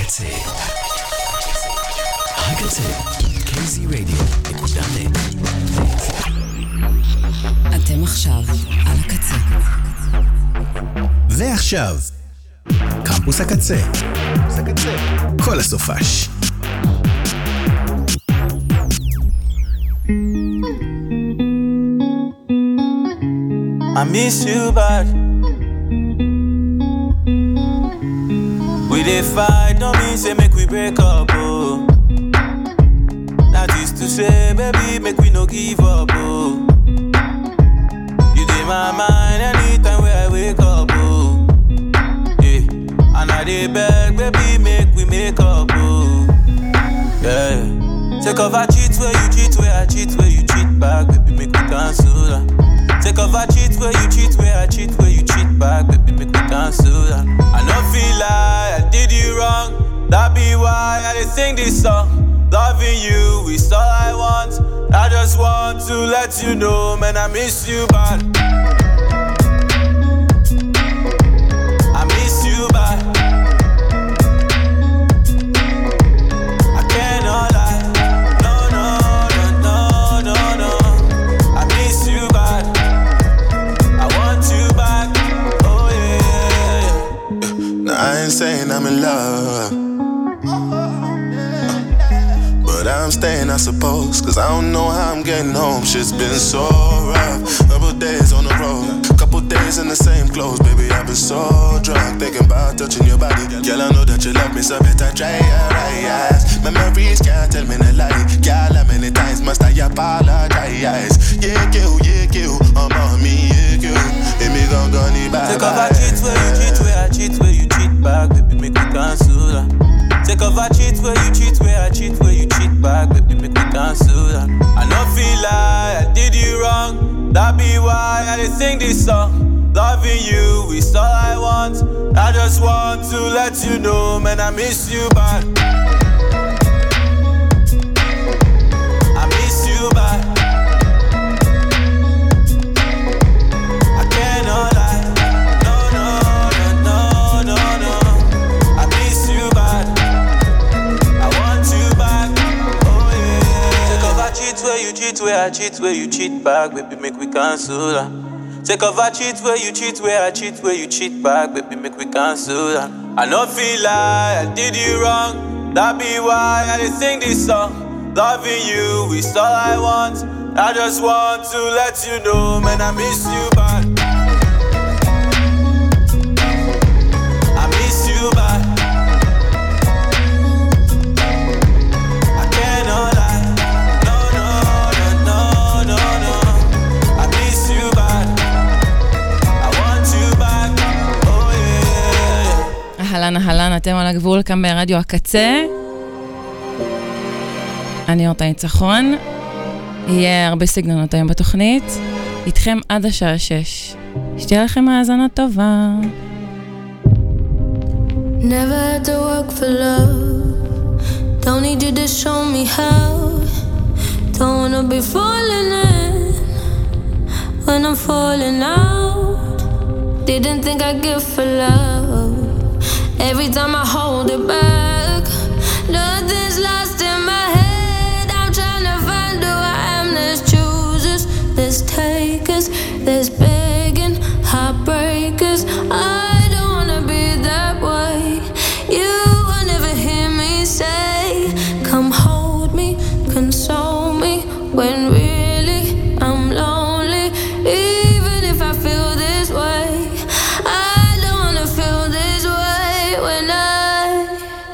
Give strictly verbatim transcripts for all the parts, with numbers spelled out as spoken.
הקצה. הקצה. קייזי רדיו נקודה נט. אתם עכשיו על הקצה. ועכשיו, קמפוס הקצה. כל הסופש. I miss you bad. We dey fight, don't mean say make we break up, oh. That is to say, baby, make we no give up, oh. You dey my mind anytime where I wake up, oh. Yeah, and I dey beg, baby, make we make up, oh. Yeah, take off I cheat where you cheat, where I cheat, where you cheat back, baby, make we cancel that. Take off I cheat where you cheat, where I cheat, where you cheat back, baby, make me cancel that. I no feel like I did you wrong, that be why I dey sing this song. Loving you is all I want, I just want to let you know, man, I miss you bad. I miss you bad. I cannot lie, no, no, no, no, no, no. I miss you bad. I ain't saying I'm in love, but I'm staying, I suppose, cause I don't know how I'm getting home. Shit's been so rough. Couple days on the road, couple days in the same clothes. Baby, I've been so drunk, thinking about touching your body. Girl, I know that you love me, so better try your eyes. Memories can't tell me no lie. Girl, how many times must I apologize? Yeah, you, yeah, you, I'm on me, yeah, you. Let me go, go, need bye. Take off I cheat where you cheat, where I cheat, where you cheat back, baby, make me cancel that. Take off I cheat where you cheat, where I cheat, where you cheat back, baby, make me cancel that. I no feel like I did you wrong, that be why I dey sing this song. Loving you is all I want, I just want to let you know, man, I miss you bad. I miss you bad. I cannot lie, no, no, no, no, no, no. I miss you bad. I want you back, oh yeah. Take off I cheat where you cheat, where I cheat, where you cheat back, baby, make we cancel that. Take off I cheat where you cheat, where I cheat, where you cheat back, baby, make we cancel that. I no feel like I did you wrong, that be why I dey sing this song. Loving you is all I want, I just want to let you know, man, I miss you bad. I miss you bad. I cannot lie, no, no, no, no, no, no. I miss you bad. I want you back, oh yeah. אהלן, אהלן, אתם על הגבול כאן ברדיו הקצה. אני אורטה ניצחון. יהיה הרבה סגנונות היום בתוכנית. איתכם עד השעה שש. שתהיה לכם האזנה טובה. Never had to work for love. Don't need you to show me how. Don't wanna be falling in when I'm falling out. Didn't think I'd give for love. Every time I hold it back, nothing's lost in my head. I'm trying to find who I am. There's choosers, there's takers, there's begging, heartbreakers. I don't wanna be that way. You will never hear me say, come hold me, console me, when really I'm lonely. Even if I feel this way, I don't wanna feel this way when I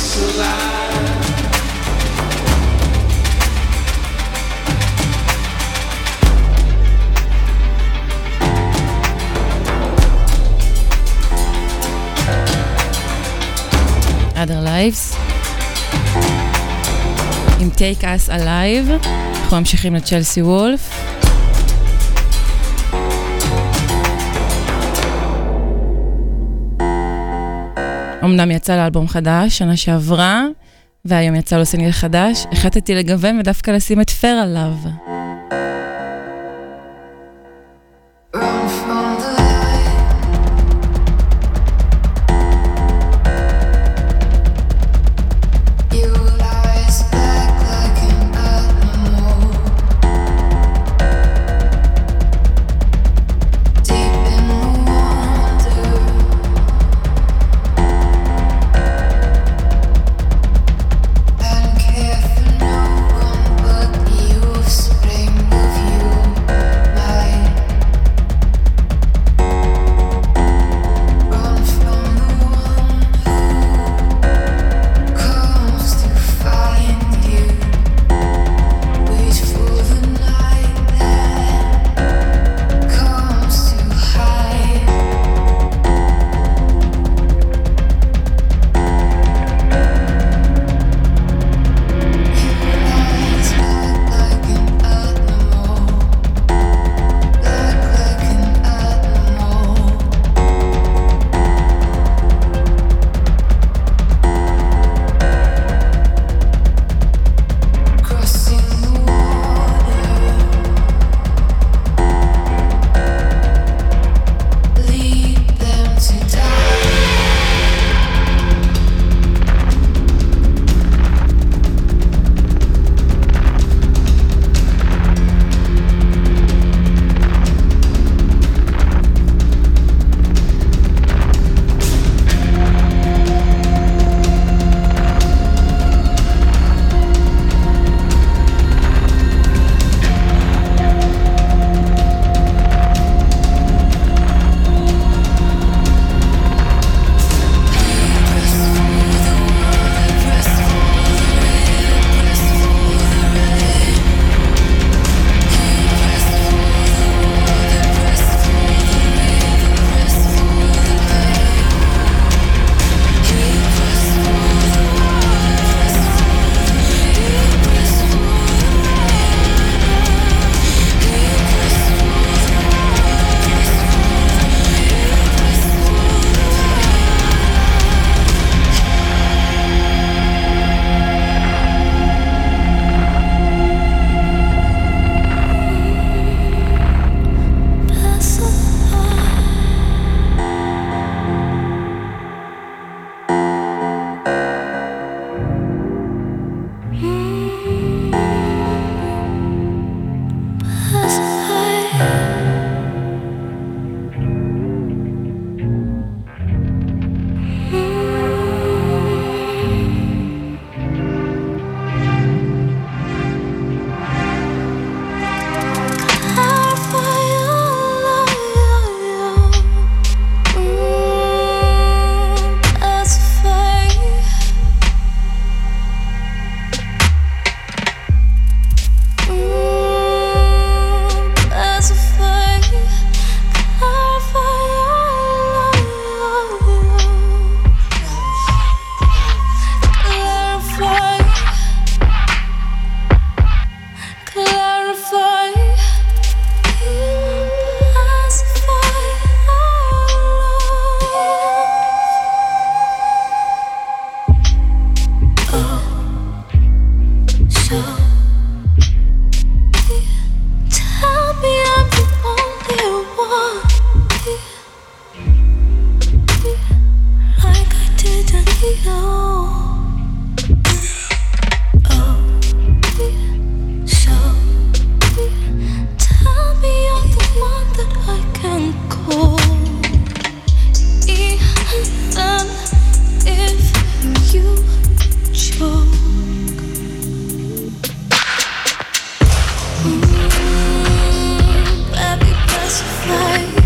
us alive. Other Lives עם Take Us Alive. אנחנו ממשיכים לצ'לסי וולף. אמנם יצא לאלבום חדש שנה שעברה, והיום יצא לו סינגל חדש. החלטתי לגוון ודווקא לשים את פר עליו.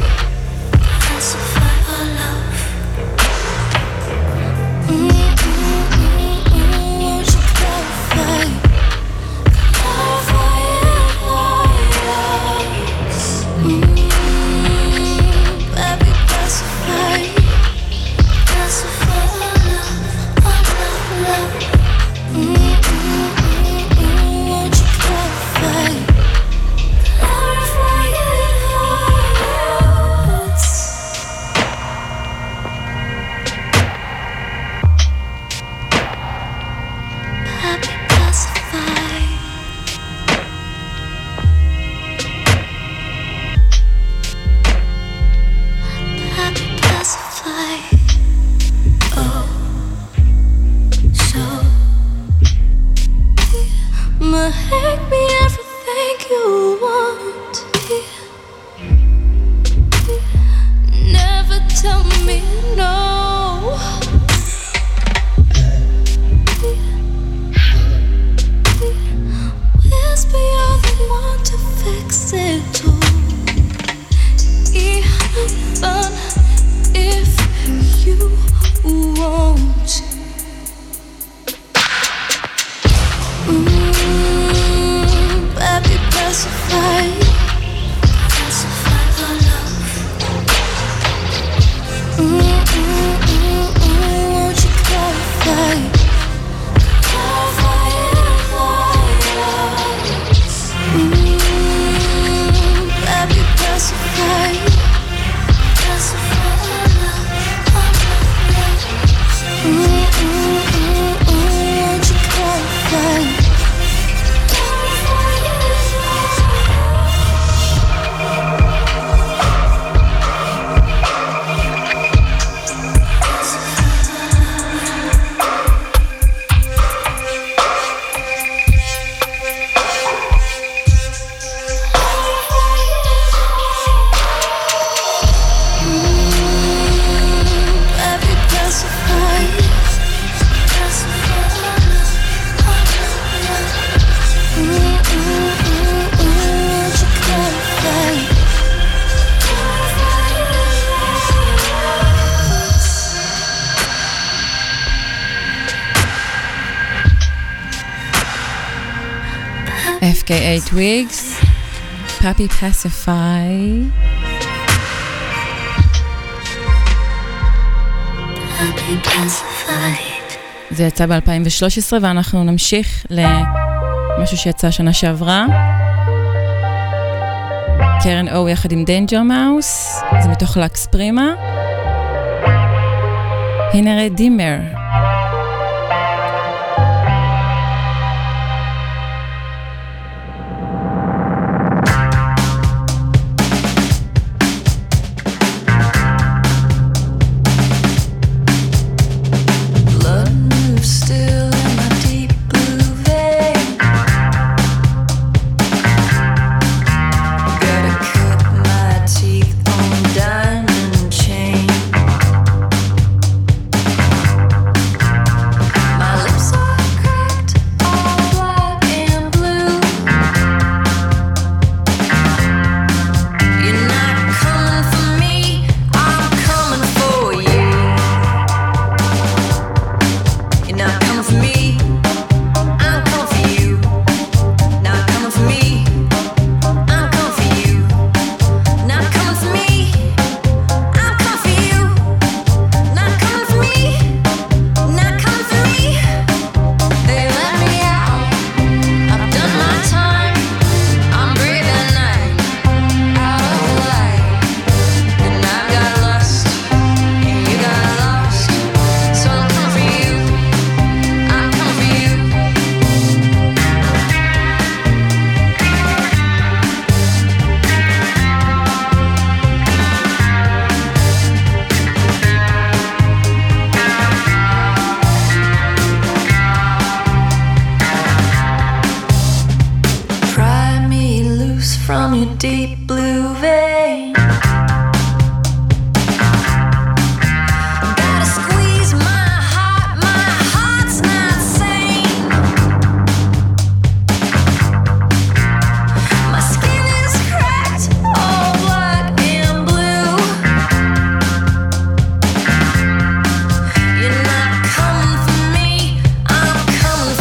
Mm-hmm. F K A Twigs, Papi Pacify. זה יצא ב-אלפיים ושלוש עשרה ואנחנו נמשיך למשהו שיצא שנה שעברה. קרן או יחד עם דנג'ר מאוס, זה מתוך לקס פרימה. הנה רדימר.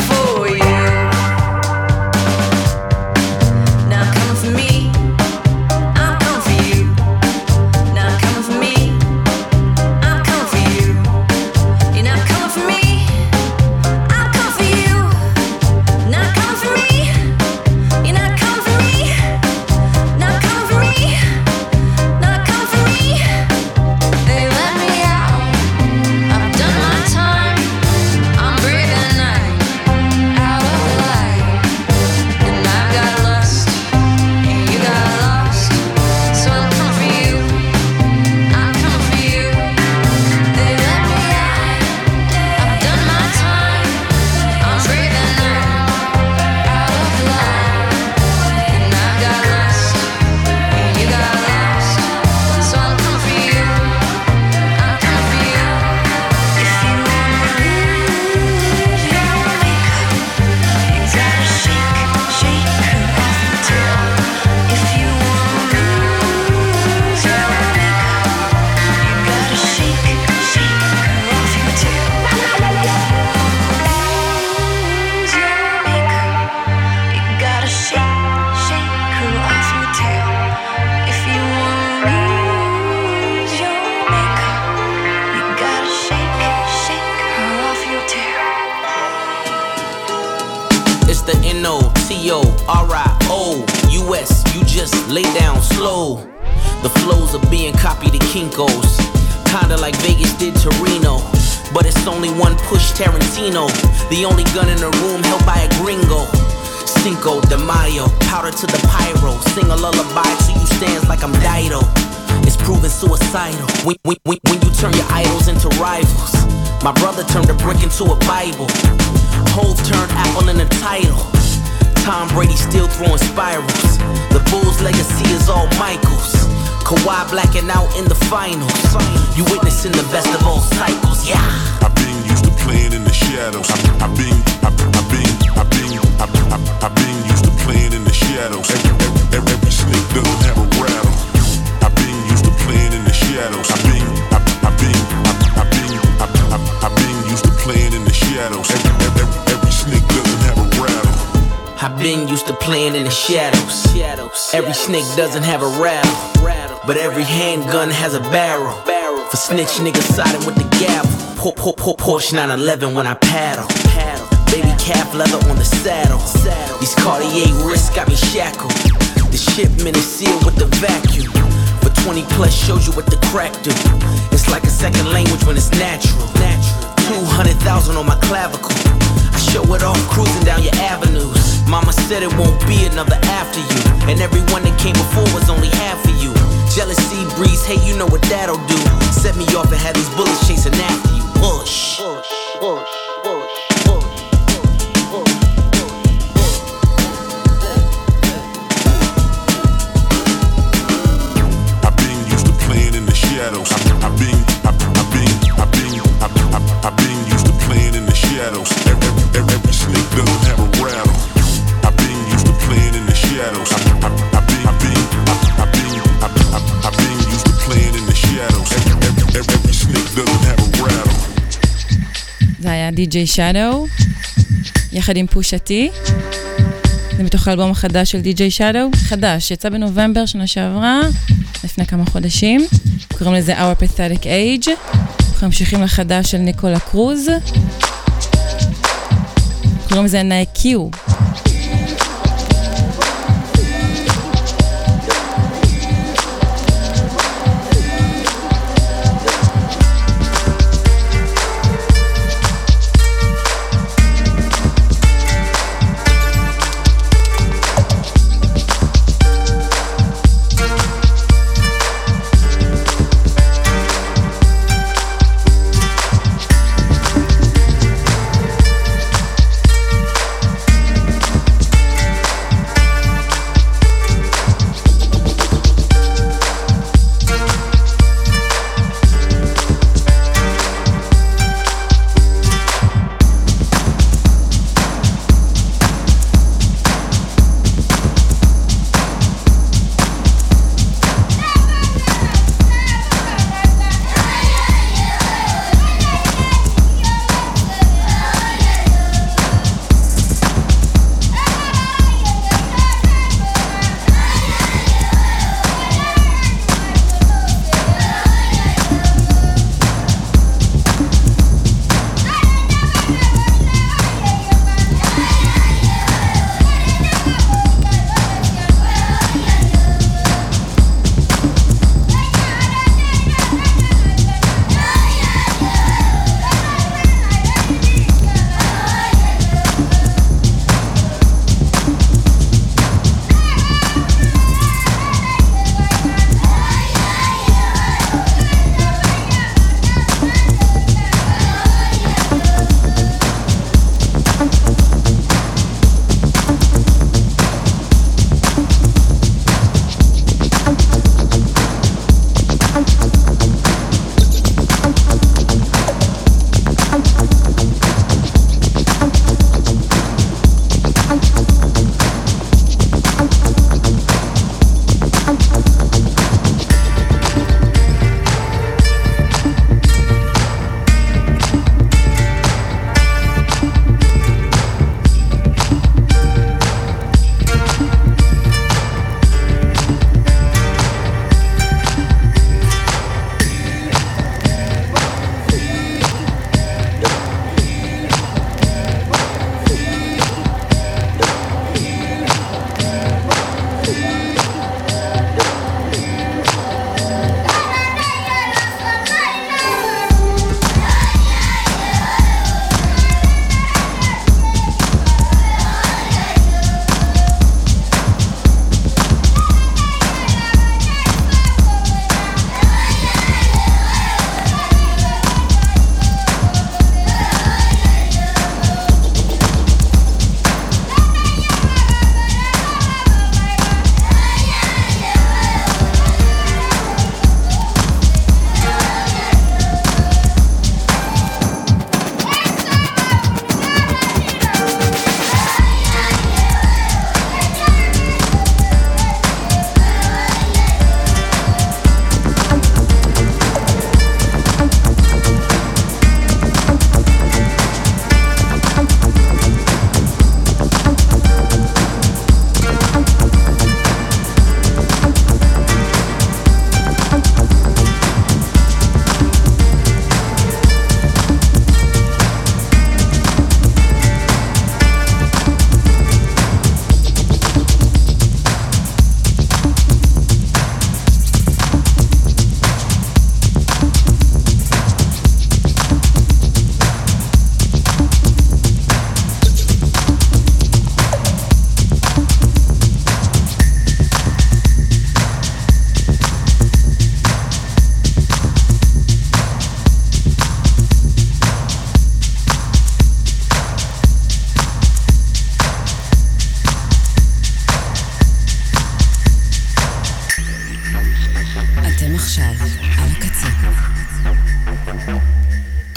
Now come for me. O, R I O, U S, you just lay down slow. The flows are being copied to Kinko's, kinda like Vegas did Torino. But it's only one push Tarantino, the only gun in the room held by a gringo. Cinco de Mayo, powder to the pyro, sing a lullaby to you stands like I'm Dido. It's proven suicidal when, when, when, when you turn your idols into rivals. My brother turned a brick into a Bible. Hove turned Apple in the title. Tom Brady still throwing spirals. The Bulls' legacy is all Michaels. Kawhi blacking out in the finals. You witnessing the best of all cycles, yeah. I've been used to playing in the shadows. I've been, I've been, I've been, I've been used to playing in the shadows. Every, every, every snake doesn't have a rattle. I've been used to playing in the shadows. I've been, I've been, I've been, I've been used to playing in the shadows. Every, every, every snake doesn't have a rattle. I've been used to playing in the shadows. Every snake doesn't have a rattle, but every handgun has a barrel. For snitch niggas siding with the gavel. Pour, pour, pour, Porsche nine eleven when I paddle. Baby calf leather on the saddle. These Cartier wrists got me shackled. The shipment is sealed with the vacuum. For twenty plus shows you what the crack do. It's like a second language when it's natural. Two hundred thousand on my clavicle. I show it off cruising down your avenues. Mama said it won't be another after you, and everyone that came before was only half of you. Jealousy breeds hate, you know what that'll do. Set me off and had these bullets chasing after you. Push, push, push, push, push. I've been used to playing in the shadows. I've been, I've been, I've been, I've been used to playing in the shadows. Every, every, every snake doesn't have a rattle. I've been used to playing in the shadows. I've been, I've been, I've been, I've been used to playing in the shadows. Every, every, every snake doesn't have a rattle. זה היה די-ג'יי Shadow, יחד עם פושתי. זה מתוך האלבום החדש של די-ג'יי Shadow, חדש, יצא בנובמבר שנה שעברה, לפני כמה חודשים. קוראים לזה Our Pathetic Age. אנחנו ממשיכים לחדש של ניקולה קרוז. קוראים לזה ניקיו.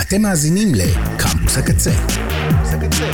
אתם מאזינים לקמפוס הקצה. קמפוס הקצה.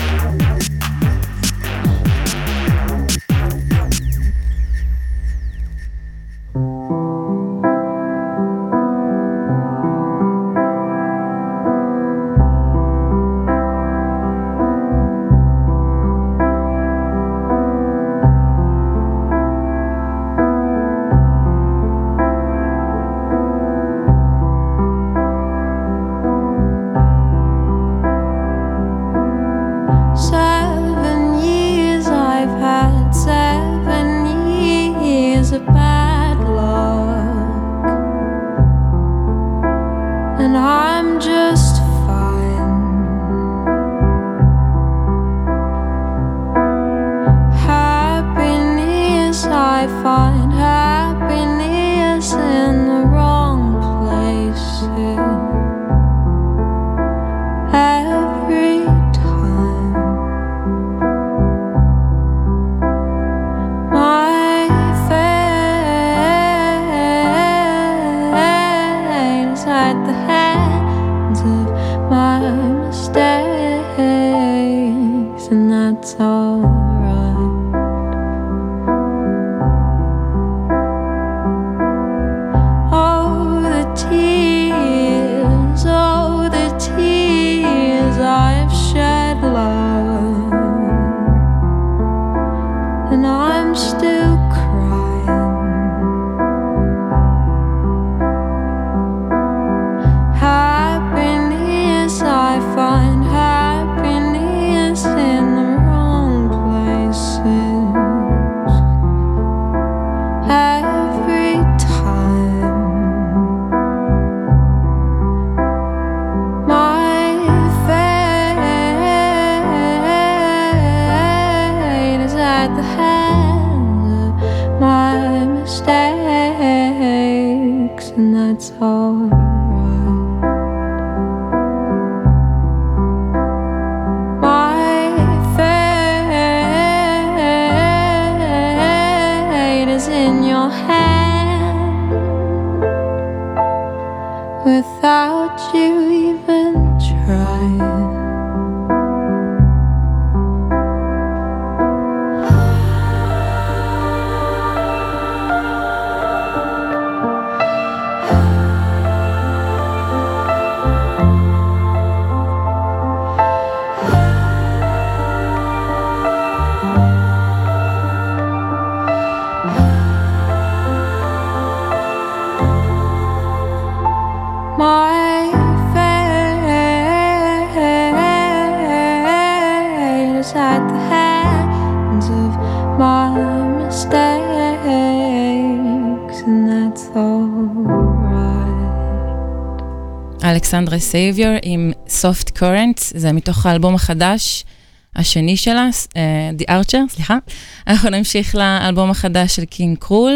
אלכסנדרה סייביור עם Soft Currents, זה מתוך האלבום החדש, השני שלה, uh, The Archer, סליחה. אנחנו נמשיך לאלבום החדש של קינג קרול,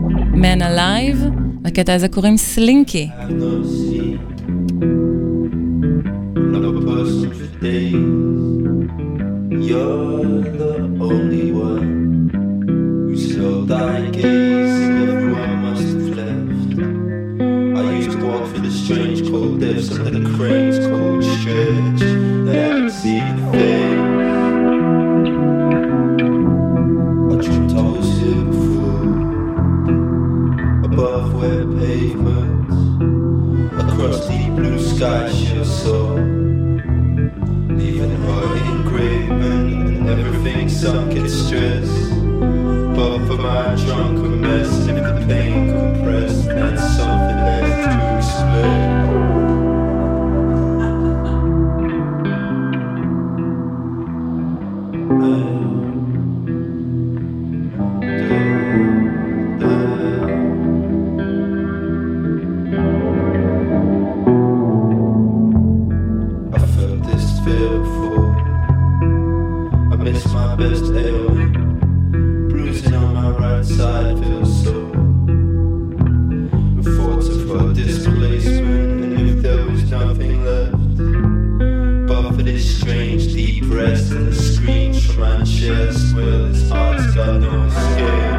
Man Alive, לקטע הזה קוראים סלינקי. You're the only one who saw thy gaze and everyone must have left. I used to walk through the strange cold depths of the crane's cold stretch that I could see the face. I dreamt I was here before, above wet pavements, across deep blue skies your soul, leaving heart engraving and everything sunk in stress. But for my drunken mess, if the pain compressed, then something left to explain. I felt this fear before. I missed my best ailment. Bruising on my right side feels so. The thoughts of her displacement, and if there was nothing left but for this strange deep rest and the screams from my chest, well, this heart's got no escape.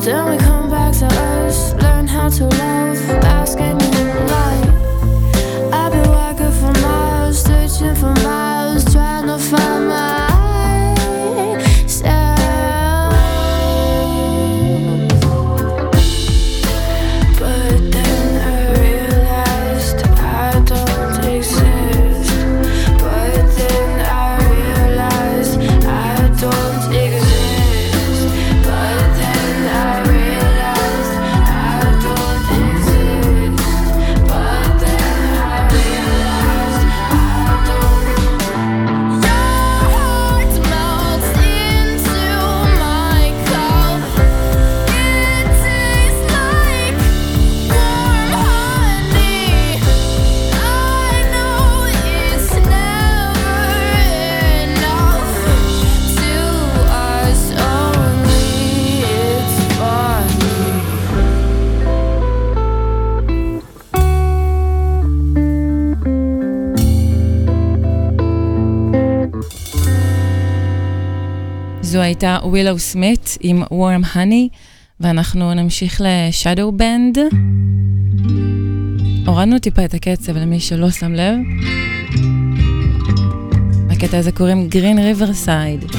But then we come back to us, learn how to love, basking in the light. I've been walking for miles, searching for miles, trying to find myself. But then I realized I don't exist. But then I realized I don't exist. But then I realized I don't exist. But then I realized I don't. Your heart melts into my cup. It tastes like warm honey. I know it's never enough to us only. It's funny. זו הייתה ווילו סמית עם Warm Honey, ואנחנו נמשיך לשאדו בנד. הורדנו טיפה את הקצב למי שלא שם לב. הקטע הזה קוראים Green Riverside.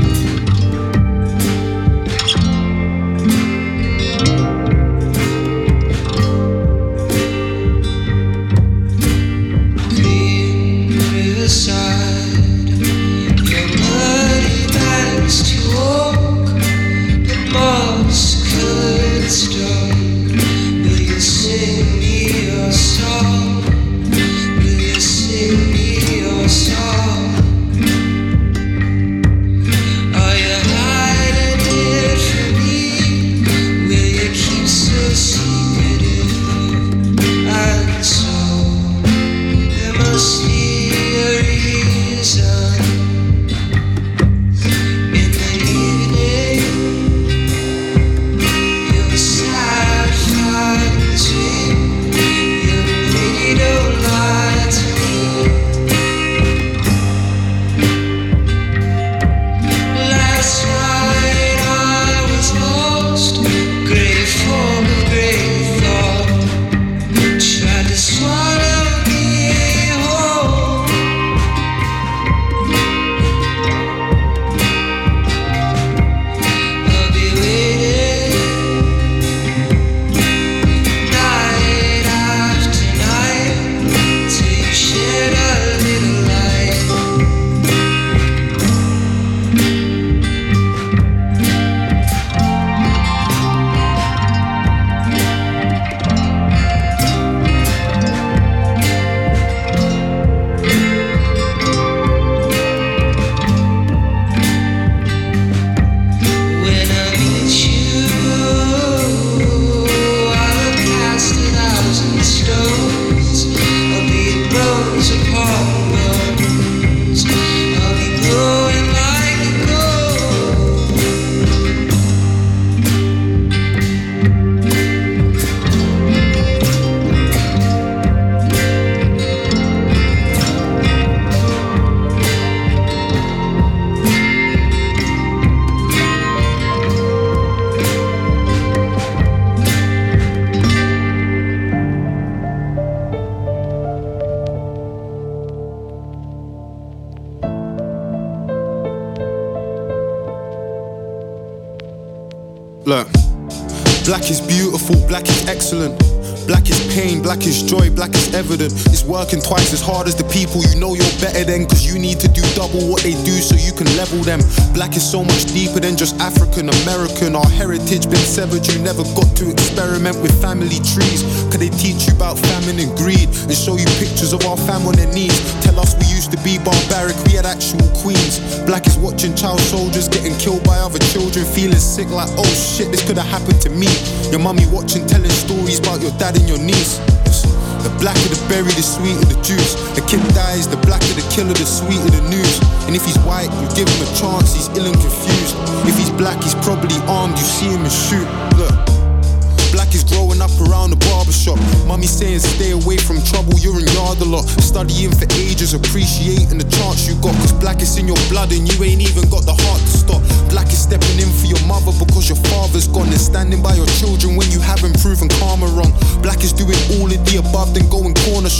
Look, black is beautiful, black is excellent. Black is pain, black is joy, black is evident. It's working twice as hard as the people you know you're better than, cause you need to do double what they do so you can level them. Black is so much deeper than just African American. Our heritage been severed, you never got to experiment with family trees. Cause they teach you about famine and greed and show you pictures of our fam on their knees. Tell us we used to be barbaric, we had actual queens. Black is watching child soldiers getting killed by other children, feeling sick like, oh shit, this could have happened to me. Your mummy watching, telling stories about your dad and your niece. The blacker the berry, the sweeter the juice. The kid dies, the blacker the killer, the sweeter the news. And if he's white, you give him a chance, he's ill and confused. If he's black, he's probably armed, you see him and shoot. Look, black is growing up around the barbershop. Mummy saying stay away from trouble, you're in yard a lot. Studying for ages, appreciating the chance you got. Cause black is in your blood and you ain't even got the heart to stop. Black is stepping in for your mother because your father's gone, and standing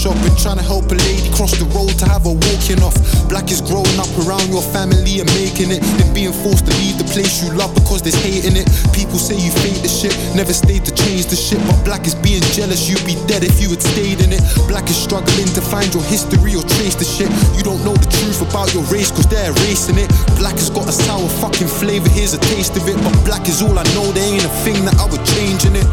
shopping, trying to help a lady cross the road to have her walking off. Black is growing up around your family and making it, then being forced to leave the place you love because there's hate in it. People say you fake the shit, never stayed to change the shit, but black is being jealous, you'd be dead if you had stayed in it. Black is struggling to find your history or trace the shit. You don't know the truth about your race cause they're erasing it. Black has got a sour fucking flavor, here's a taste of it, but black is all I know, there ain't a thing that I would change in it.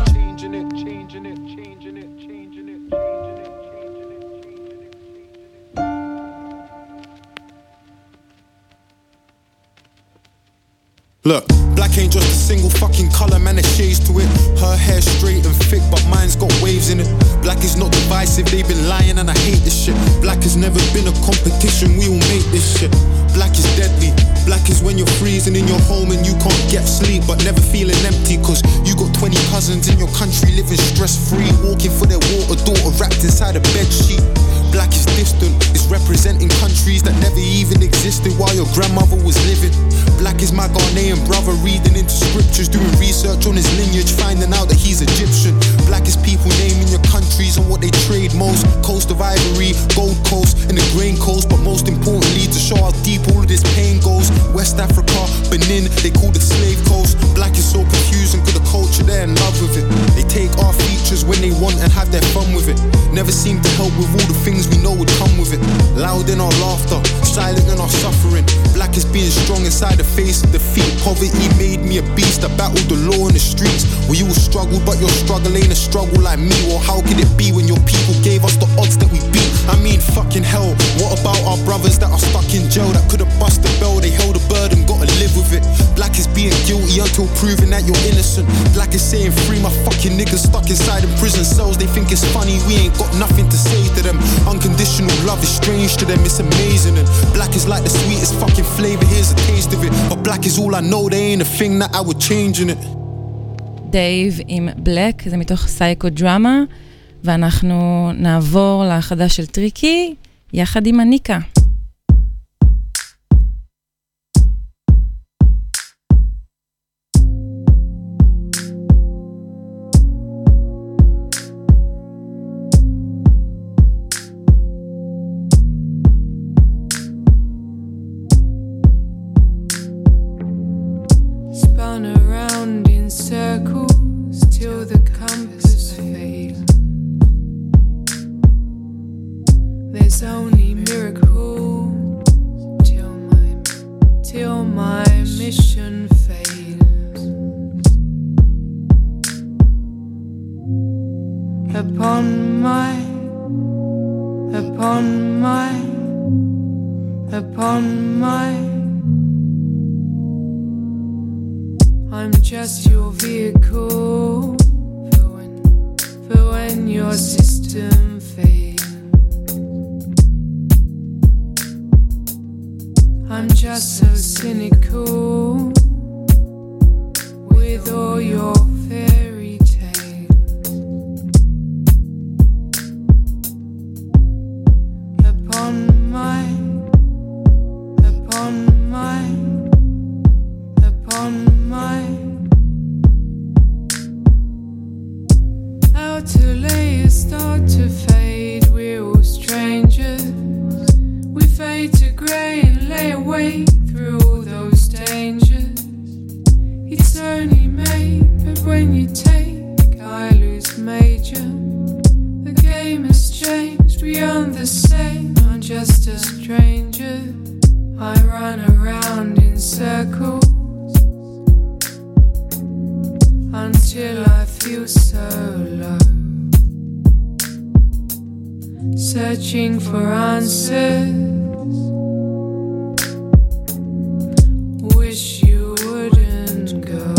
Look, black ain't just a single fucking colour, man, there's shades to it. Her hair's straight and thick, but mine's got waves in it. Black is not divisive, they've been lying and I hate this shit. Black has never been a competition, we all make this shit. Black is deadly. Black is when you're freezing in your home and you can't get sleep, but never feeling empty cause you got twenty cousins in your country living stress-free, walking for their water daughter wrapped inside a bed sheet. Black is distant, it's representing countries that never even existed while your grandmother was living. Black is my Ghanaian brother reading into scriptures, doing research on his lineage, finding out that he's Egyptian. Black is people naming your countries and what they trade most. Coast of Ivory, Gold Coast, and the Grain Coast, but most importantly to show how deep all of this pain goes. West Africa, Benin, they call it slave coast. Black is so confusing cause the culture they're in love with it. They take our features when they want and have their fun with it. Never seem to help with all the things we know would come with it. Loud in our laughter, silent in our suffering. Black is being strong inside the face of defeat. Poverty made me a beast, I battled the law in the streets. Well, you will struggle, but your struggle ain't a struggle like me. Well, how could it be when your people gave us the odds that we beat? I mean, fucking hell, what about our brothers that are stuck in jail that could've bust the bell? They held a burden, gotta live with it. Black is being guilty until proven that you're innocent. Black is saying free my fucking niggas stuck inside in prison cells. They think it's funny, we ain't got nothing to say to them. Unconditional love is strange to them, it's amazing. And black is like the sweetest fucking flavor, here's a taste of it. But black is all I know, there ain't a thing that I would change in it. דייב עם בלק, זה מתוך סייקו דרמה, ואנחנו נעבור לחדש של טריקי, יחד עם הניקה. Spun around in circles till the compass failed. There's only miracles till my till my mission fails. Upon my upon my upon my I'm just your vehicle for when, for when your system fails. I'm just so cynical with all your fairy tales. Upon my, upon my, upon my outer layers start to fade, we're all strangers. We fade to grey and lay awake through all those dangers. It's only May, but when you take, I lose major. The game has changed, we aren't the same, I'm just a stranger. I run around in circles until I feel so low, searching for answers. Wish you wouldn't go,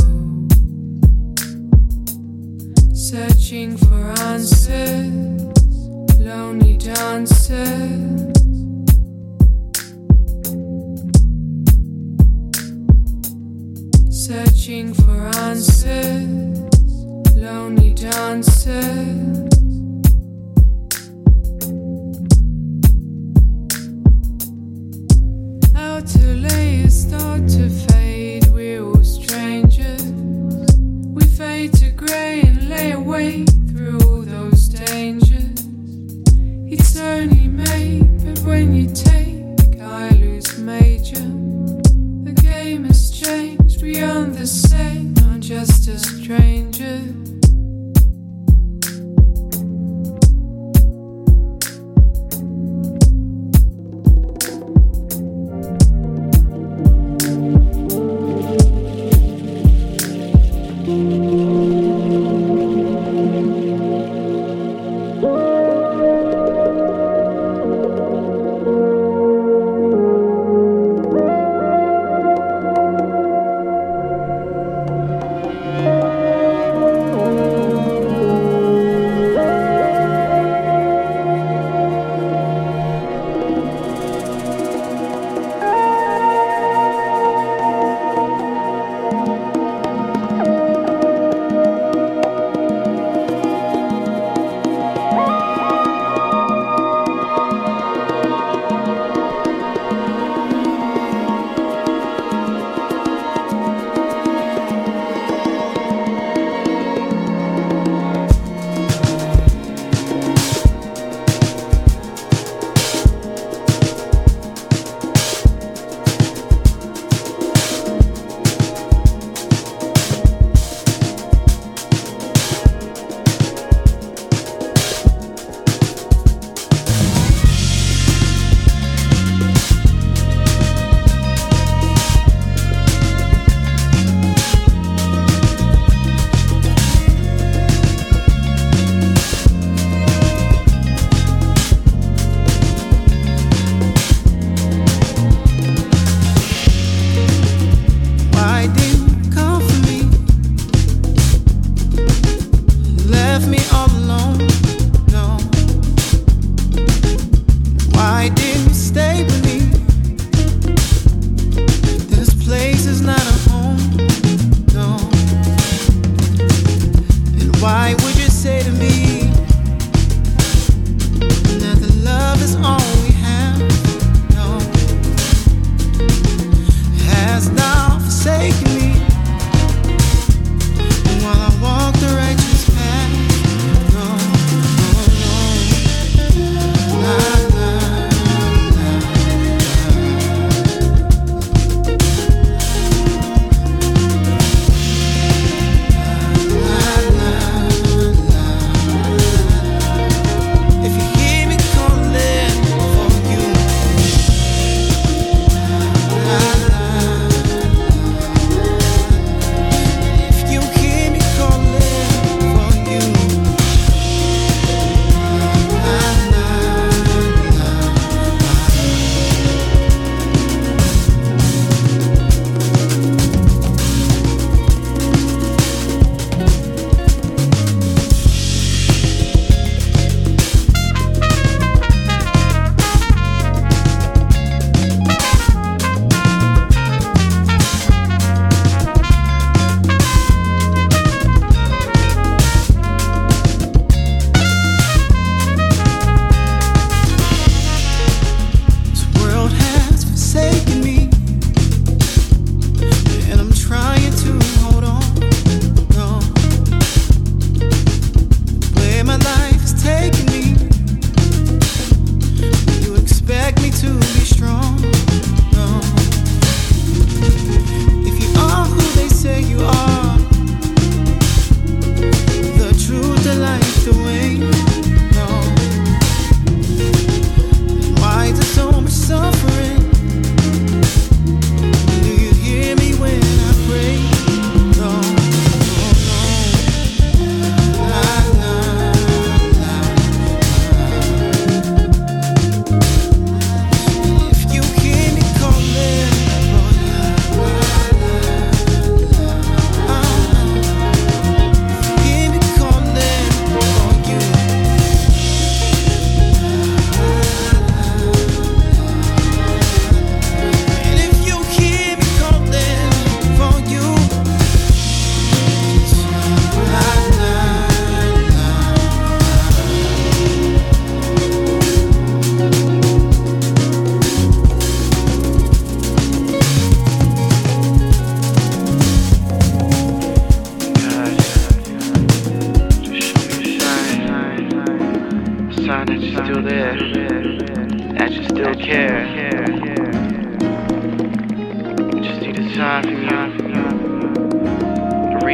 searching for answers. Lonely dancers, searching for answers. Lonely dancers. Outer layers start to fade, we're all strangers. We fade to grey and lay awake through all those dangers. It's just a stranger.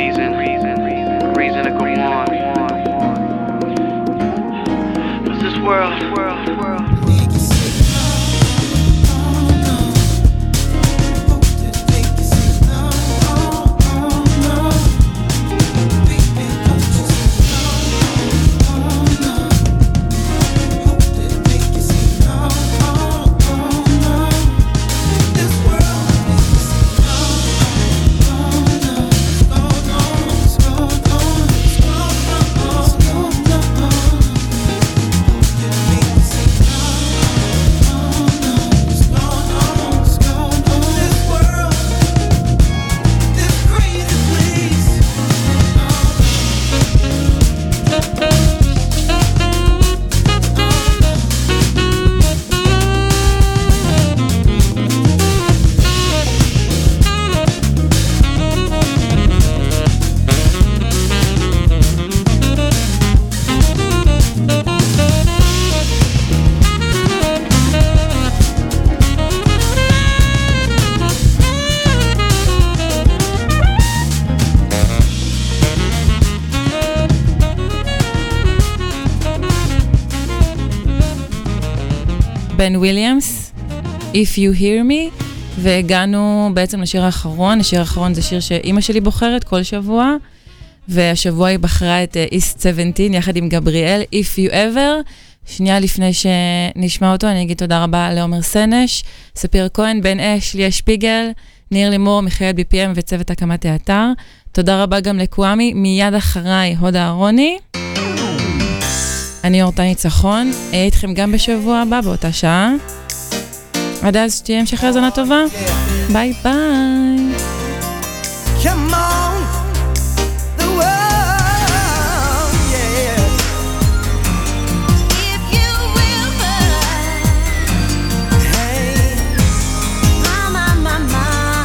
reason, reason to go on. Cause this world, world, world. בן וויליאמס, If You Hear Me, והגענו בעצם לשיר האחרון. השיר האחרון זה שיר שאימא שלי בוחרת כל שבוע, והשבוע היא בחרה את East שבע עשרה יחד עם גבריאל, If You Ever. שנייה לפני שנשמע אותו, אני אגיד תודה רבה לעומר סנש, ספיר כהן, בן אש, ליה שפיגל, ניר לימור, מיכאל בי פי אם וצוות הקמת האתר. תודה רבה גם לקוואמי, מיד אחריי הודה אהרוני. אני אורטה ניצחון, אהיה איתכם גם בשבוע הבא באותה שעה. עד אז שתהיה המשך האזנה טובה. ביי ביי. Come on, the world, yeah. If you will, hey, my, my, my, my.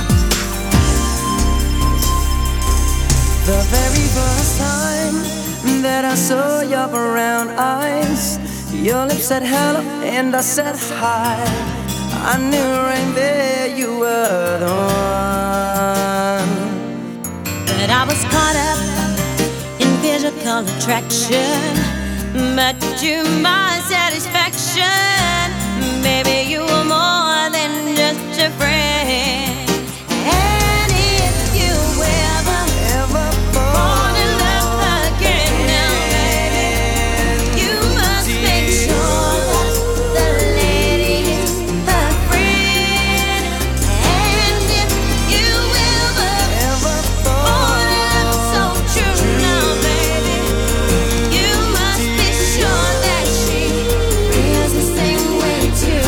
The very first time that I saw your brown eyes, your lips said hello and I said hi. I knew right there you were the one. But I was caught up in physical attraction, but to my satisfaction, baby, you were more than just a friend. And if you ever, ever fall in love again now, baby, you must make sure that the lady is her friend. And if you ever, ever fall in love so true now, baby, you must be sure that she feels the same way too.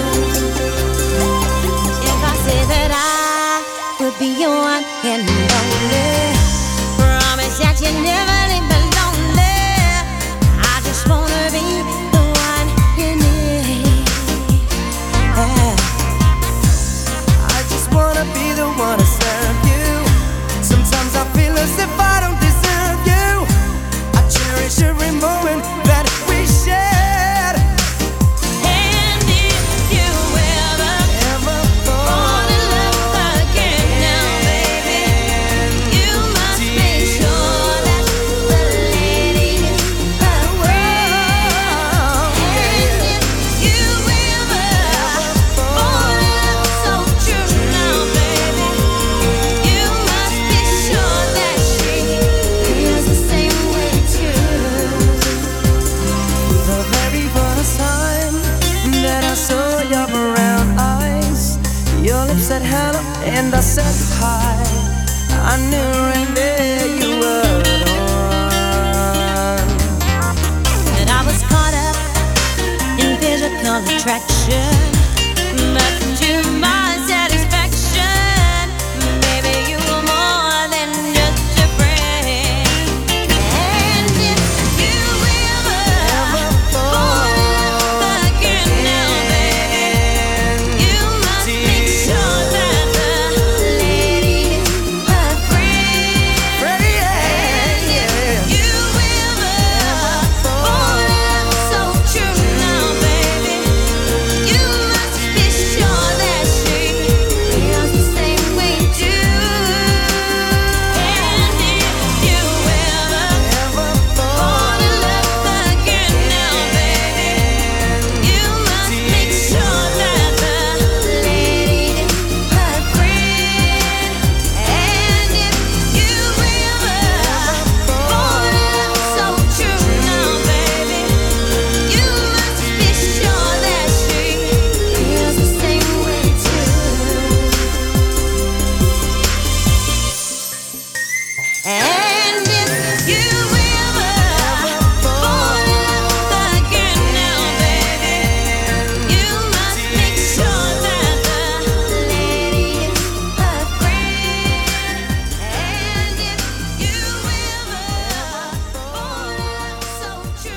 If I say that I will be your one and only, promise that you never leave me lonely. I just wanna be the one you need. I just wanna be the one to serve you. Sometimes I feel as if I don't deserve you. I cherish every moment that we shared. And if you ever, ever fall in love again now, baby, you must make sure that the lady is her friend. And if you ever fall in love so true now, baby, you must be sure that she feels the same way too. The very first time that I saw your brown eyes, your lips said hello and I said hi. I knew right there you were the one. And I was caught up in physical attraction,